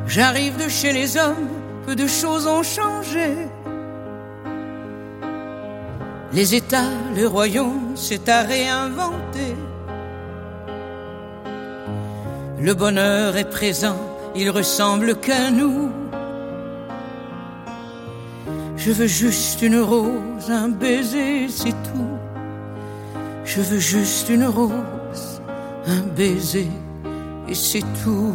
J'arrive de chez les hommes, peu de choses ont changé. Les États, le royaume, c'est à réinventer. Le bonheur est présent, il ressemble qu'à nous. Je veux juste une rose, un baiser, c'est tout. Je veux juste une rose, un baiser, et c'est tout.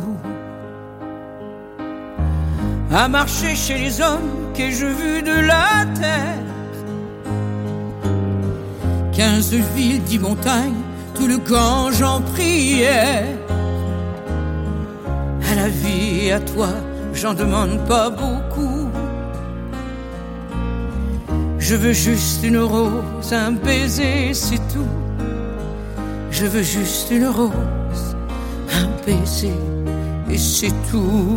À marcher chez les hommes qu'ai-je vus de la terre. 15 villes, 10 montagnes, tout le Gange en prière. À la vie, à toi, j'en demande pas beaucoup. Je veux juste une rose, un baiser, c'est tout. Je veux juste une rose, un baiser, et c'est tout.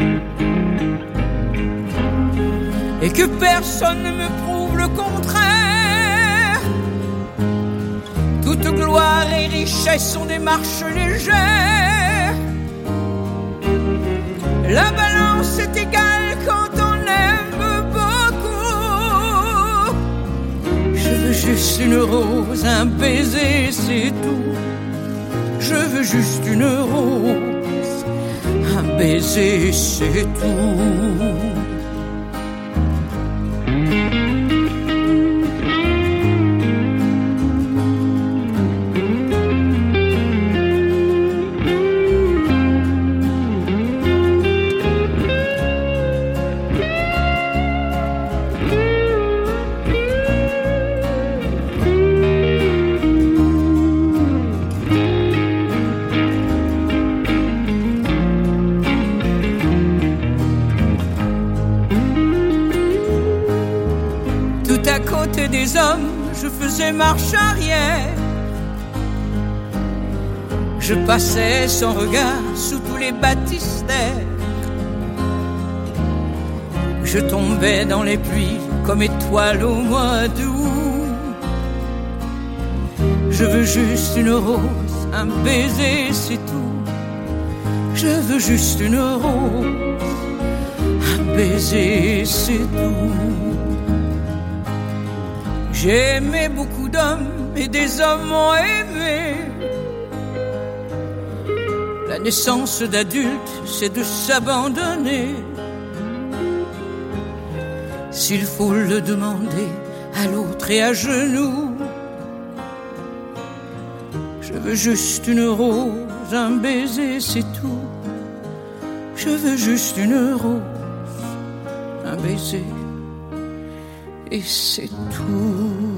Et que personne ne me prouve le contraire. Toute gloire et richesse sont des marches légères. La balance est égale quand on aime beaucoup. Je veux juste une rose, un baiser, c'est tout. Je veux juste une rose, un baiser, c'est tout. Des hommes, je faisais marche arrière. Je passais sans regard sous tous les baptistères. Je tombais dans les pluies comme étoile au mois d'août. Je veux juste une rose, un baiser, c'est tout. Je veux juste une rose, un baiser, c'est tout. J'ai aimé beaucoup d'hommes et des hommes m'ont aimé. La naissance d'adulte, c'est de s'abandonner. S'il faut le demander à l'autre et à genoux. Je veux juste une rose, un baiser, c'est tout. Je veux juste une rose, un baiser, et c'est tout.